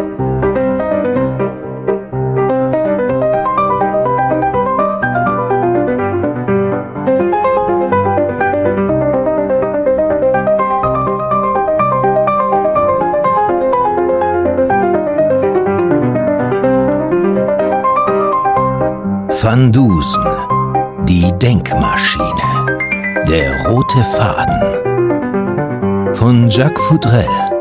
Van Dusen, die Denkmaschine, der rote Faden von Jacques Foudrel.